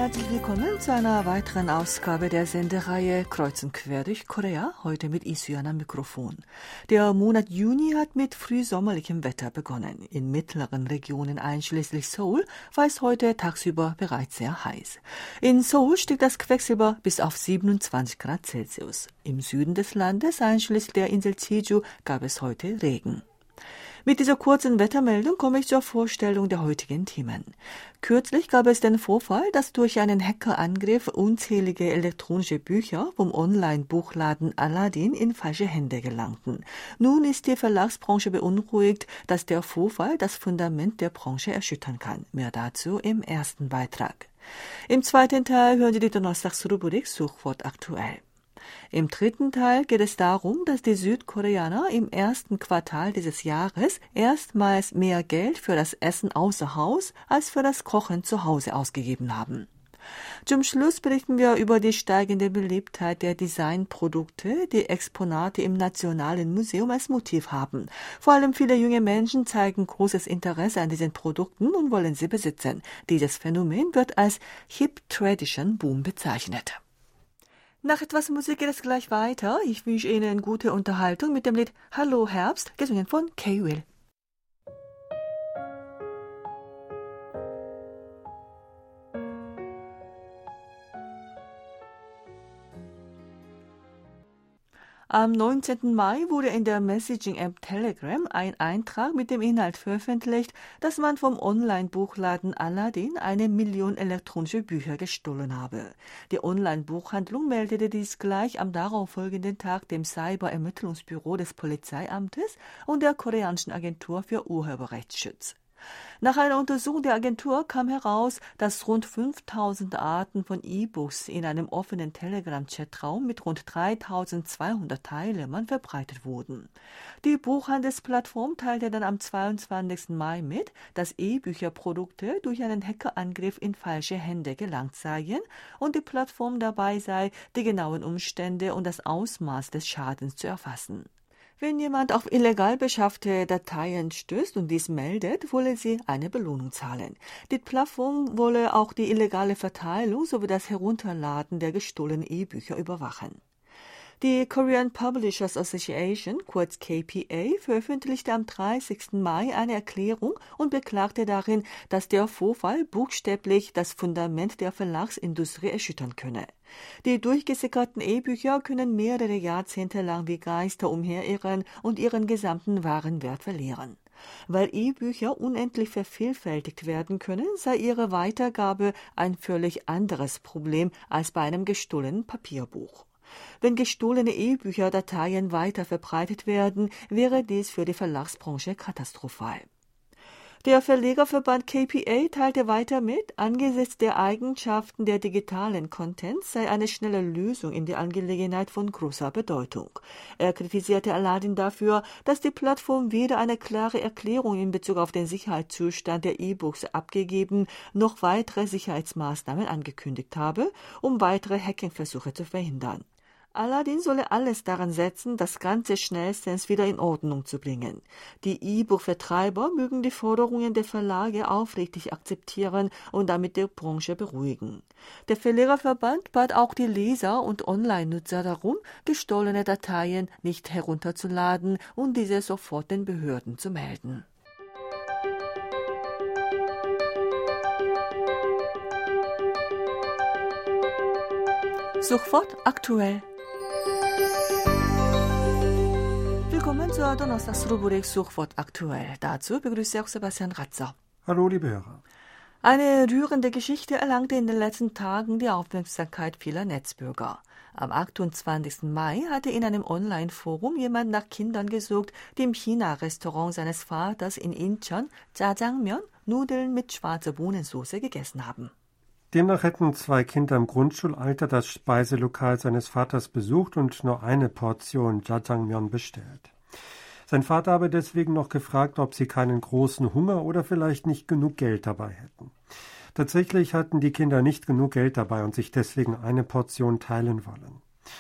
Herzlich willkommen zu einer weiteren Ausgabe der Sendereihe Kreuz und Quer durch Korea, heute mit Isuyan am Mikrofon. Der Monat Juni hat mit frühsommerlichem Wetter begonnen. In mittleren Regionen einschließlich Seoul war es heute tagsüber bereits sehr heiß. In Seoul stieg das Quecksilber bis auf 27 Grad Celsius. Im Süden des Landes, einschließlich der Insel Jeju, gab es heute Regen. Mit dieser kurzen Wettermeldung komme ich zur Vorstellung der heutigen Themen. Kürzlich gab es den Vorfall, dass durch einen Hackerangriff unzählige elektronische Bücher vom Online-Buchladen Aladdin in falsche Hände gelangten. Nun ist die Verlagsbranche beunruhigt, dass der Vorfall das Fundament der Branche erschüttern kann. Mehr dazu im ersten Beitrag. Im zweiten Teil hören Sie die Donnerstagsrubrik Suchwort aktuell. Im dritten Teil geht es darum, dass die Südkoreaner im ersten Quartal dieses Jahres erstmals mehr Geld für das Essen außer Haus als für das Kochen zu Hause ausgegeben haben. Zum Schluss berichten wir über die steigende Beliebtheit der Designprodukte, die Exponate im Nationalen Museum als Motiv haben. Vor allem viele junge Menschen zeigen großes Interesse an diesen Produkten und wollen sie besitzen. Dieses Phänomen wird als Hip Tradition Boom bezeichnet. Nach etwas Musik geht es gleich weiter. Ich wünsche Ihnen gute Unterhaltung mit dem Lied Hallo Herbst, gesungen von K-Will. Am 19. Mai wurde in der Messaging-App Telegram ein Eintrag mit dem Inhalt veröffentlicht, dass man vom Online-Buchladen Aladdin 1 Million elektronische Bücher gestohlen habe. Die Online-Buchhandlung meldete dies gleich am darauffolgenden Tag dem Cyber-Ermittlungsbüro des Polizeiamtes und der koreanischen Agentur für Urheberrechtsschutz. Nach einer Untersuchung der Agentur kam heraus, dass rund 5000 Arten von E-Books in einem offenen Telegram-Chatraum mit rund 3200 Teilnehmern verbreitet wurden. Die Buchhandelsplattform teilte dann am 22. Mai mit, dass E-Bücherprodukte durch einen Hackerangriff in falsche Hände gelangt seien und die Plattform dabei sei, die genauen Umstände und das Ausmaß des Schadens zu erfassen. Wenn jemand auf illegal beschaffte Dateien stößt und dies meldet, wolle sie eine Belohnung zahlen. Die Plattform wolle auch die illegale Verteilung sowie das Herunterladen der gestohlenen E-Bücher überwachen. Die Korean Publishers Association, kurz KPA, veröffentlichte am 30. Mai eine Erklärung und beklagte darin, dass der Vorfall buchstäblich das Fundament der Verlagsindustrie erschüttern könne. Die durchgesickerten E-Bücher können mehrere Jahrzehnte lang wie Geister umherirren und ihren gesamten Warenwert verlieren. Weil E-Bücher unendlich vervielfältigt werden können, sei ihre Weitergabe ein völlig anderes Problem als bei einem gestohlenen Papierbuch. Wenn gestohlene E-Bücher-Dateien weiter verbreitet werden, wäre dies für die Verlagsbranche katastrophal. Der Verlegerverband KPA teilte weiter mit, angesichts der Eigenschaften der digitalen Contents sei eine schnelle Lösung in die Angelegenheit von großer Bedeutung. Er kritisierte Aladdin dafür, dass die Plattform weder eine klare Erklärung in Bezug auf den Sicherheitszustand der E-Books abgegeben, noch weitere Sicherheitsmaßnahmen angekündigt habe, um weitere Hackingversuche zu verhindern. Aladdin solle alles daran setzen, das Ganze schnellstens wieder in Ordnung zu bringen. Die E-Book-Vertreiber mögen die Forderungen der Verlage aufrichtig akzeptieren und damit die Branche beruhigen. Der Verlegerverband bat auch die Leser und Online-Nutzer darum, gestohlene Dateien nicht herunterzuladen und diese sofort den Behörden zu melden. Suchwort aktuell. Willkommen zur Donnerstagsrubrik Suchwort aktuell. Dazu begrüße ich auch Sebastian Ratzer. Hallo, liebe Hörer. Eine rührende Geschichte erlangte in den letzten Tagen die Aufmerksamkeit vieler Netzbürger. Am 28. Mai hatte in einem Online-Forum jemand nach Kindern gesucht, die im China-Restaurant seines Vaters in Incheon Jjajangmyeon, Nudeln mit schwarzer Bohnensauce, gegessen haben. Demnach hätten 2 Kinder im Grundschulalter das Speiselokal seines Vaters besucht und nur eine Portion Jjajangmyeon bestellt. Sein Vater habe deswegen noch gefragt, ob sie keinen großen Hunger oder vielleicht nicht genug Geld dabei hätten. Tatsächlich hatten die Kinder nicht genug Geld dabei und sich deswegen eine Portion teilen wollen.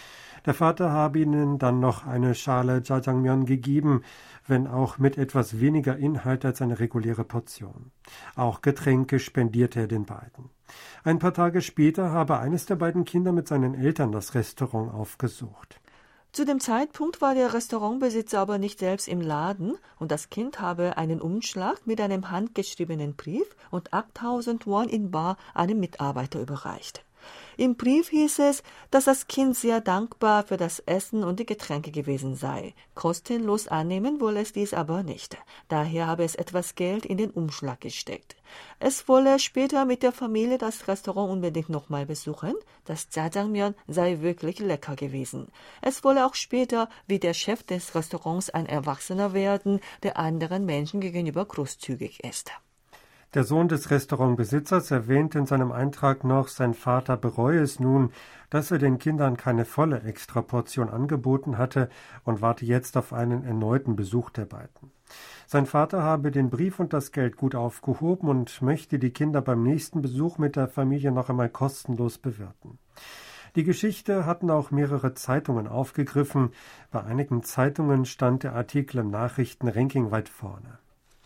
Der Vater habe ihnen dann noch eine Schale Jajangmyeon gegeben, wenn auch mit etwas weniger Inhalt als eine reguläre Portion. Auch Getränke spendierte er den beiden. Ein paar Tage später habe eines der beiden Kinder mit seinen Eltern das Restaurant aufgesucht. Zu dem Zeitpunkt war der Restaurantbesitzer aber nicht selbst im Laden und das Kind habe einen Umschlag mit einem handgeschriebenen Brief und 8.000 Won in bar einem Mitarbeiter überreicht. Im Brief hieß es, dass das Kind sehr dankbar für das Essen und die Getränke gewesen sei. Kostenlos annehmen wolle es dies aber nicht. Daher habe es etwas Geld in den Umschlag gesteckt. Es wolle später mit der Familie das Restaurant unbedingt nochmal besuchen. Das Jajangmyeon sei wirklich lecker gewesen. Es wolle auch später wie der Chef des Restaurants ein Erwachsener werden, der anderen Menschen gegenüber großzügig ist. Der Sohn des Restaurantbesitzers erwähnt in seinem Eintrag noch, sein Vater bereue es nun, dass er den Kindern keine volle Extraportion angeboten hatte und warte jetzt auf einen erneuten Besuch der beiden. Sein Vater habe den Brief und das Geld gut aufgehoben und möchte die Kinder beim nächsten Besuch mit der Familie noch einmal kostenlos bewirten. Die Geschichte hatten auch mehrere Zeitungen aufgegriffen. Bei einigen Zeitungen stand der Artikel im Nachrichtenranking weit vorne.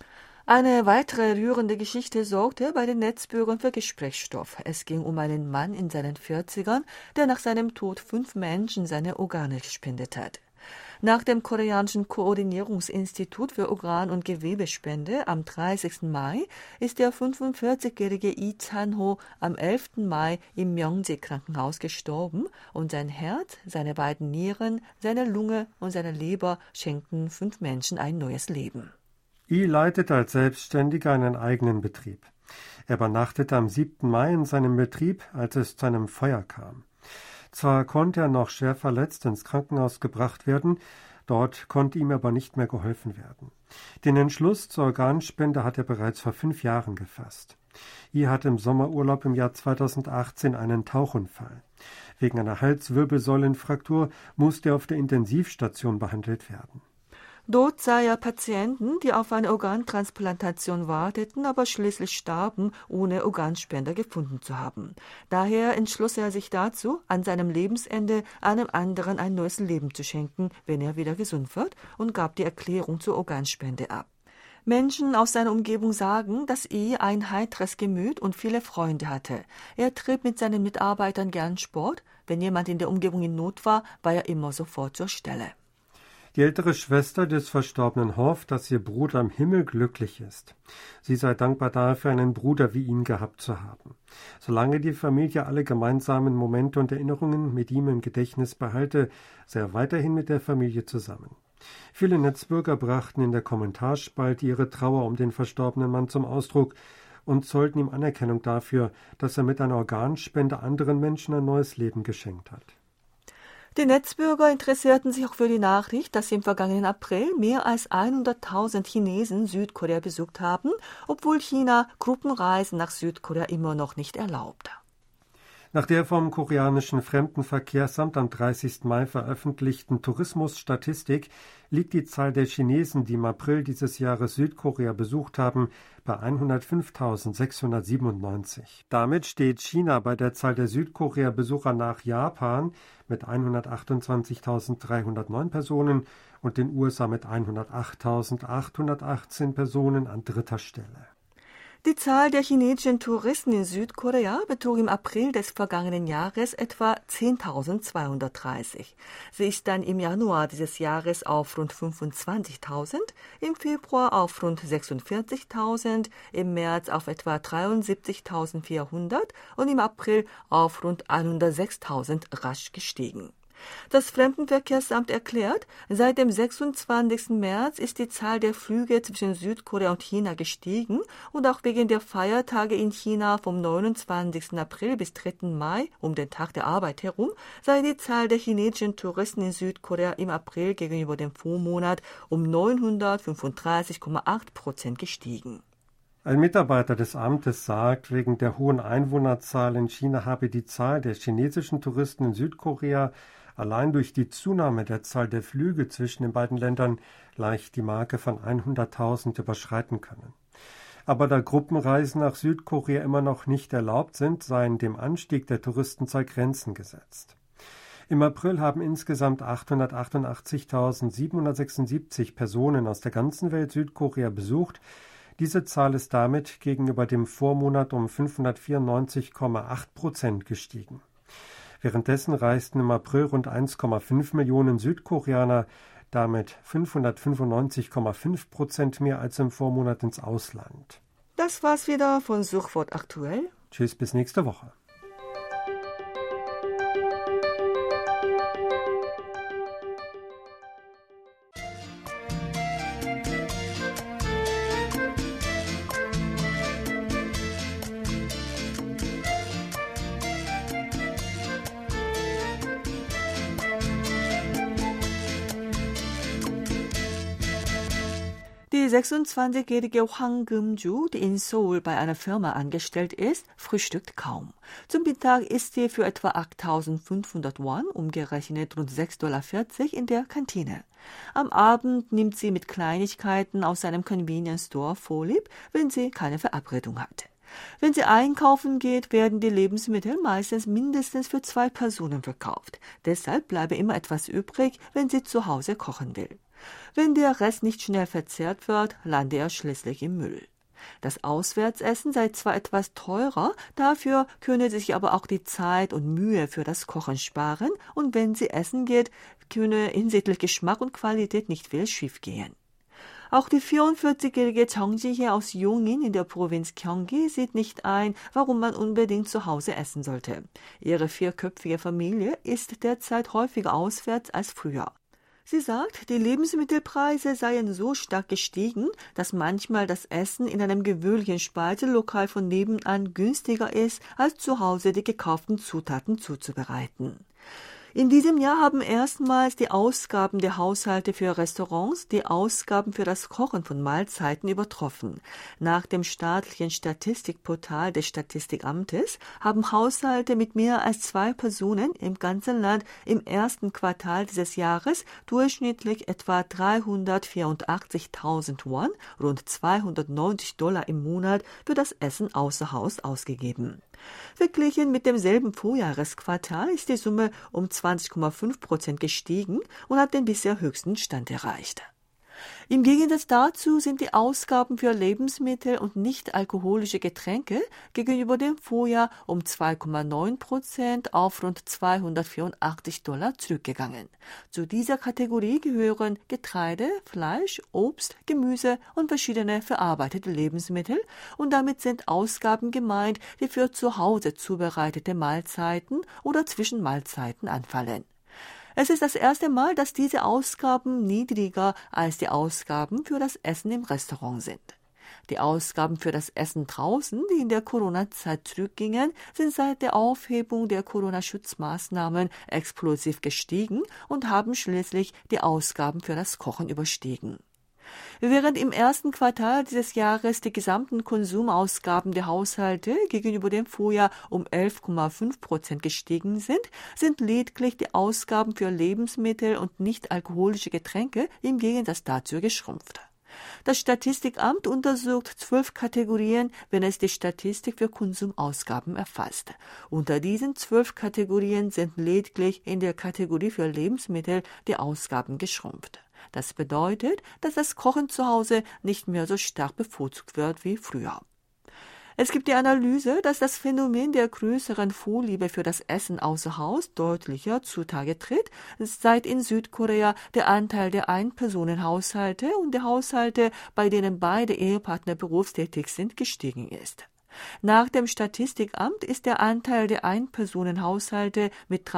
Eine weitere rührende Geschichte sorgte bei den Netzbürgern für Gesprächsstoff. Es ging um einen Mann in seinen 40ern, der nach seinem Tod 5 Menschen seine Organe gespendet hat. Nach dem koreanischen Koordinierungsinstitut für Organ- und Gewebespende am 30. Mai ist der 45-jährige Lee Chan-ho am 11. Mai im Myeongji-Krankenhaus gestorben und sein Herz, seine beiden Nieren, seine Lunge und seine Leber schenkten 5 Menschen ein neues Leben. Lee leitete als Selbstständiger einen eigenen Betrieb. Er übernachtete am 7. Mai in seinem Betrieb, als es zu einem Feuer kam. Zwar konnte er noch schwer verletzt ins Krankenhaus gebracht werden, dort konnte ihm aber nicht mehr geholfen werden. Den Entschluss zur Organspende hat er bereits vor 5 Jahren gefasst. Lee hatte im Sommerurlaub im Jahr 2018 einen Tauchunfall. Wegen einer Halswirbelsäulenfraktur musste er auf der Intensivstation behandelt werden. Dort sah er Patienten, die auf eine Organtransplantation warteten, aber schließlich starben, ohne Organspender gefunden zu haben. Daher entschloss er sich dazu, an seinem Lebensende einem anderen ein neues Leben zu schenken, wenn er wieder gesund wird, und gab die Erklärung zur Organspende ab. Menschen aus seiner Umgebung sagen, dass er ein heiteres Gemüt und viele Freunde hatte. Er trieb mit seinen Mitarbeitern gern Sport. Wenn jemand in der Umgebung in Not war, war er immer sofort zur Stelle. Die ältere Schwester des Verstorbenen hofft, dass ihr Bruder im Himmel glücklich ist. Sie sei dankbar dafür, einen Bruder wie ihn gehabt zu haben. Solange die Familie alle gemeinsamen Momente und Erinnerungen mit ihm im Gedächtnis behalte, sei er weiterhin mit der Familie zusammen. Viele Netzbürger brachten in der Kommentarspalte ihre Trauer um den verstorbenen Mann zum Ausdruck und zollten ihm Anerkennung dafür, dass er mit einer Organspende anderen Menschen ein neues Leben geschenkt hat. Die Netzbürger interessierten sich auch für die Nachricht, dass im vergangenen April mehr als 100.000 Chinesen Südkorea besucht haben, obwohl China Gruppenreisen nach Südkorea immer noch nicht erlaubt. Nach der vom koreanischen Fremdenverkehrsamt am 30. Mai veröffentlichten Tourismusstatistik liegt die Zahl der Chinesen, die im April dieses Jahres Südkorea besucht haben, bei 105.697. Damit steht China bei der Zahl der Südkorea-Besucher nach Japan mit 128.309 Personen und den USA mit 108.818 Personen an 3. Stelle. Die Zahl der chinesischen Touristen in Südkorea betrug im April des vergangenen Jahres etwa 10.230. Sie ist dann im Januar dieses Jahres auf rund 25.000, im Februar auf rund 46.000, im März auf etwa 73.400 und im April auf rund 106.000 rasch gestiegen. Das Fremdenverkehrsamt erklärt, seit dem 26. März ist die Zahl der Flüge zwischen Südkorea und China gestiegen und auch wegen der Feiertage in China vom 29. April bis 3. Mai um den Tag der Arbeit herum sei die Zahl der chinesischen Touristen in Südkorea im April gegenüber dem Vormonat um 935,8% gestiegen. Ein Mitarbeiter des Amtes sagt, wegen der hohen Einwohnerzahl in China habe die Zahl der chinesischen Touristen in Südkorea allein durch die Zunahme der Zahl der Flüge zwischen den beiden Ländern leicht die Marke von 100.000 überschreiten können. Aber da Gruppenreisen nach Südkorea immer noch nicht erlaubt sind, seien dem Anstieg der Touristenzahl Grenzen gesetzt. Im April haben insgesamt 888.776 Personen aus der ganzen Welt Südkorea besucht. Diese Zahl ist damit gegenüber dem Vormonat um 594,8% gestiegen. Währenddessen reisten im April rund 1,5 Millionen Südkoreaner, damit 595,5% mehr als im Vormonat ins Ausland. Das war's wieder von Sofort aktuell. Tschüss, bis nächste Woche. Die 26-jährige Hwang Geum-ju, die in Seoul bei einer Firma angestellt ist, frühstückt kaum. Zum Mittag isst sie für etwa 8.500 Won, umgerechnet rund $6,40 in der Kantine. Am Abend nimmt sie mit Kleinigkeiten aus einem Convenience Store vorlieb, wenn sie keine Verabredung hat. Wenn sie einkaufen geht, werden die Lebensmittel meistens mindestens für 2 Personen verkauft. Deshalb bleibe immer etwas übrig, wenn sie zu Hause kochen will. Wenn der Rest nicht schnell verzehrt wird, landet er schließlich im Müll. Das Auswärtsessen sei zwar etwas teurer, dafür könne sich aber auch die Zeit und Mühe für das Kochen sparen und wenn sie essen geht, könne hinsichtlich Geschmack und Qualität nicht viel schiefgehen. Auch die 44-jährige Jung Ji-hye aus Yongin in der Provinz Gyeonggi sieht nicht ein, warum man unbedingt zu Hause essen sollte. Ihre 4-köpfige Familie isst derzeit häufiger auswärts als früher. Sie sagt, die Lebensmittelpreise seien so stark gestiegen, dass manchmal das Essen in einem gewöhnlichen Speiselokal von nebenan günstiger ist, als zu Hause die gekauften Zutaten zuzubereiten. In diesem Jahr haben erstmals die Ausgaben der Haushalte für Restaurants die Ausgaben für das Kochen von Mahlzeiten übertroffen. Nach dem staatlichen Statistikportal des Statistikamtes haben Haushalte mit mehr als 2 Personen im ganzen Land im ersten Quartal dieses Jahres durchschnittlich etwa 384.000 Won, rund $290 im Monat, für das Essen außer Haus ausgegeben. Verglichen mit demselben Vorjahresquartal ist die Summe um 20,5% gestiegen und hat den bisher höchsten Stand erreicht. Im Gegensatz dazu sind die Ausgaben für Lebensmittel und nicht-alkoholische Getränke gegenüber dem Vorjahr um 2,9% auf rund $284 zurückgegangen. Zu dieser Kategorie gehören Getreide, Fleisch, Obst, Gemüse und verschiedene verarbeitete Lebensmittel und damit sind Ausgaben gemeint, die für zu Hause zubereitete Mahlzeiten oder Zwischenmahlzeiten anfallen. Es ist das erste Mal, dass diese Ausgaben niedriger als die Ausgaben für das Essen im Restaurant sind. Die Ausgaben für das Essen draußen, die in der Corona-Zeit zurückgingen, sind seit der Aufhebung der Corona-Schutzmaßnahmen explosiv gestiegen und haben schließlich die Ausgaben für das Kochen überstiegen. Während im ersten Quartal dieses Jahres die gesamten Konsumausgaben der Haushalte gegenüber dem Vorjahr um 11,5% gestiegen sind, sind lediglich die Ausgaben für Lebensmittel und nicht-alkoholische Getränke im Gegensatz dazu geschrumpft. Das Statistikamt untersucht 12 Kategorien, wenn es die Statistik für Konsumausgaben erfasst. Unter diesen 12 Kategorien sind lediglich in der Kategorie für Lebensmittel die Ausgaben geschrumpft. Das bedeutet, dass das Kochen zu Hause nicht mehr so stark bevorzugt wird wie früher. Es gibt die Analyse, dass das Phänomen der größeren Vorliebe für das Essen außer Haus deutlicher zutage tritt, seit in Südkorea der Anteil der Ein-Personen-Haushalte und der Haushalte, bei denen beide Ehepartner berufstätig sind, gestiegen ist. Nach dem Statistikamt ist der Anteil der Ein-Personen-Haushalte mit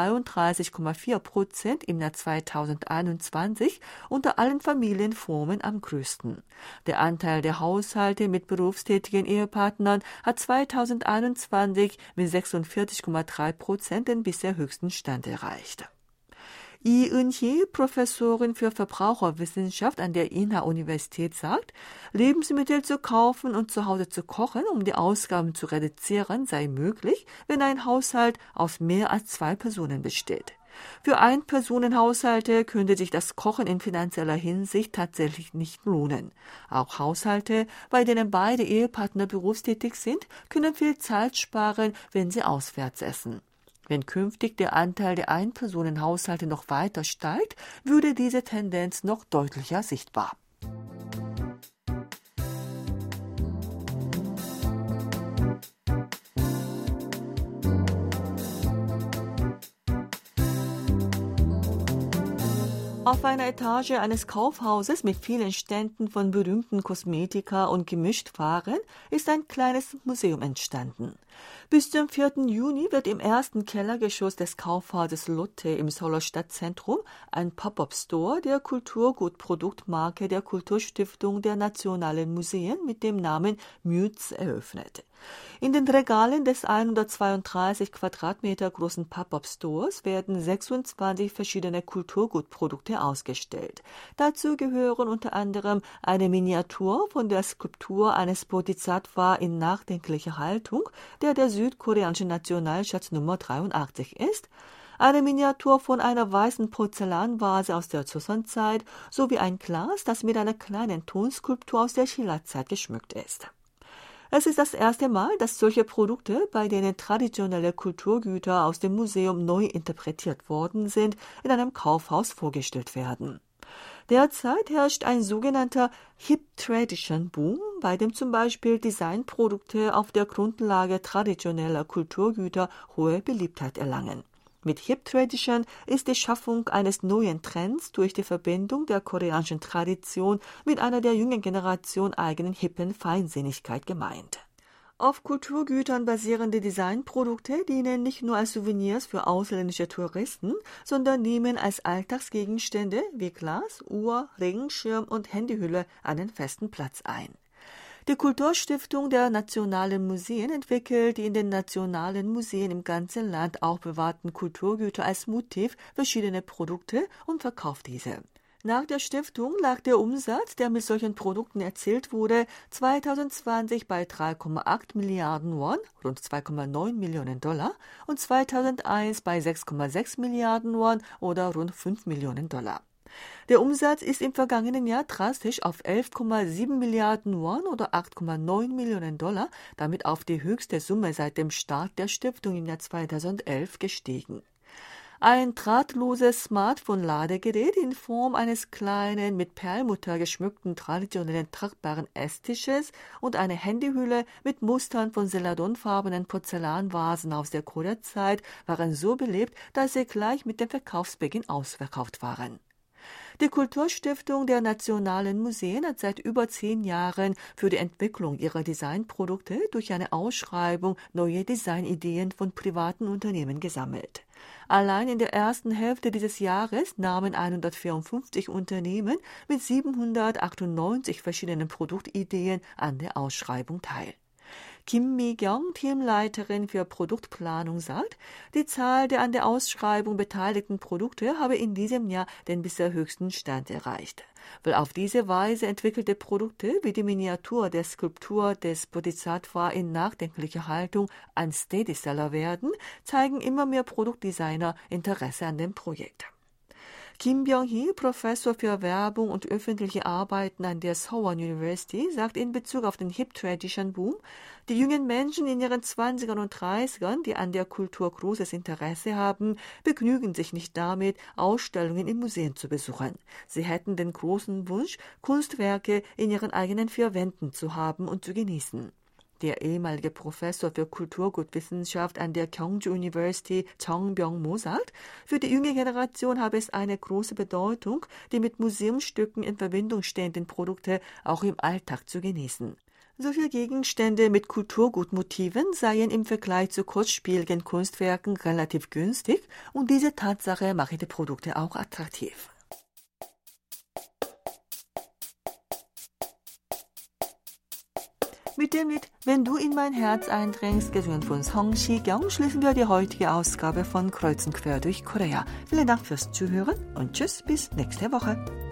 33,4% im Jahr 2021 unter allen Familienformen am größten. Der Anteil der Haushalte mit berufstätigen Ehepartnern hat 2021 mit 46,3% den bisher höchsten Stand erreicht. Lee Eun-hee, Professorin für Verbraucherwissenschaft an der Inha-Universität, sagt, Lebensmittel zu kaufen und zu Hause zu kochen, um die Ausgaben zu reduzieren, sei möglich, wenn ein Haushalt aus mehr als 2 Personen besteht. Für Ein-Personen-Haushalte könnte sich das Kochen in finanzieller Hinsicht tatsächlich nicht lohnen. Auch Haushalte, bei denen beide Ehepartner berufstätig sind, können viel Zeit sparen, wenn sie auswärts essen. Wenn künftig der Anteil der Einpersonenhaushalte noch weiter steigt, würde diese Tendenz noch deutlicher sichtbar. Auf einer Etage eines Kaufhauses mit vielen Ständen von berühmten Kosmetika und Gemischtwaren ist ein kleines Museum entstanden. Bis zum 4. Juni wird im ersten Kellergeschoss des Kaufhauses Lotte im Seouler Stadtzentrum ein Pop-up-Store der Kulturgutproduktmarke der Kulturstiftung der Nationalen Museen mit dem Namen MUSE eröffnet. In den Regalen des 132 Quadratmeter großen Pop-up-Stores werden 26 verschiedene Kulturgutprodukte ausgestellt. Dazu gehören unter anderem eine Miniatur von der Skulptur eines Bodhisattva in nachdenklicher Haltung, der südkoreanische Nationalschatz Nummer 83 ist, eine Miniatur von einer weißen Porzellanvase aus der Joseon-Zeit sowie ein Glas, das mit einer kleinen Tonskulptur aus der Silla-Zeit geschmückt ist. Es ist das erste Mal, dass solche Produkte, bei denen traditionelle Kulturgüter aus dem Museum neu interpretiert worden sind, in einem Kaufhaus vorgestellt werden. Derzeit herrscht ein sogenannter Hip-Tradition-Boom, bei dem zum Beispiel Designprodukte auf der Grundlage traditioneller Kulturgüter hohe Beliebtheit erlangen. Mit Hip Tradition ist die Schaffung eines neuen Trends durch die Verbindung der koreanischen Tradition mit einer der jungen Generation eigenen hippen Feinsinnigkeit gemeint. Auf Kulturgütern basierende Designprodukte dienen nicht nur als Souvenirs für ausländische Touristen, sondern nehmen als Alltagsgegenstände wie Glas, Uhr, Regenschirm und Handyhülle einen festen Platz ein. Die Kulturstiftung der Nationalen Museen entwickelt die in den nationalen Museen im ganzen Land aufbewahrten Kulturgüter als Motiv verschiedene Produkte und verkauft diese. Nach der Stiftung lag der Umsatz, der mit solchen Produkten erzielt wurde, 2020 bei 3,8 Milliarden Won, rund 2,9 Millionen Dollar, und 2001 bei 6,6 Milliarden Won oder rund 5 Millionen Dollar. Der Umsatz ist im vergangenen Jahr drastisch auf 11,7 Milliarden Won oder 8,9 Millionen Dollar, damit auf die höchste Summe seit dem Start der Stiftung im Jahr 2011 gestiegen. Ein drahtloses Smartphone-Ladegerät in Form eines kleinen, mit Perlmutter geschmückten traditionellen tragbaren Esstisches und eine Handyhülle mit Mustern von celadonfarbenen Porzellanvasen aus der Korea-Zeit waren so beliebt, dass sie gleich mit dem Verkaufsbeginn ausverkauft waren. Die Kulturstiftung der Nationalen Museen hat seit über 10 Jahren für die Entwicklung ihrer Designprodukte durch eine Ausschreibung neue Designideen von privaten Unternehmen gesammelt. Allein in der ersten Hälfte dieses Jahres nahmen 154 Unternehmen mit 798 verschiedenen Produktideen an der Ausschreibung teil. Kim Mi-kyung, Teamleiterin für Produktplanung, sagt, die Zahl der an der Ausschreibung beteiligten Produkte habe in diesem Jahr den bisher höchsten Stand erreicht. Weil auf diese Weise entwickelte Produkte wie die Miniatur der Skulptur des Bodhisattva in nachdenklicher Haltung ein Steadyseller werden, zeigen immer mehr Produktdesigner Interesse an dem Projekt. Kim Byung-hee, Professor für Werbung und öffentliche Arbeiten an der Seowon University, sagt in Bezug auf den Hip-Tradition-Boom, die jungen Menschen in ihren 20ern und 30ern, die an der Kultur großes Interesse haben, begnügen sich nicht damit, Ausstellungen in Museen zu besuchen. Sie hätten den großen Wunsch, Kunstwerke in ihren eigenen 4 Wänden zu haben und zu genießen. Der ehemalige Professor für Kulturgutwissenschaft an der Kyungju University, Chung Byung-mo, sagt, für die junge Generation habe es eine große Bedeutung, die mit Museumsstücken in Verbindung stehenden Produkte auch im Alltag zu genießen. Solche Gegenstände mit Kulturgutmotiven seien im Vergleich zu kostspieligen Kunstwerken relativ günstig und diese Tatsache mache die Produkte auch attraktiv. Mit dem Lied »Wenn du in mein Herz eindringst«, gesungen von Song Si-kyung, schließen wir die heutige Ausgabe von Kreuz und Quer durch Korea. Vielen Dank fürs Zuhören und tschüss, bis nächste Woche.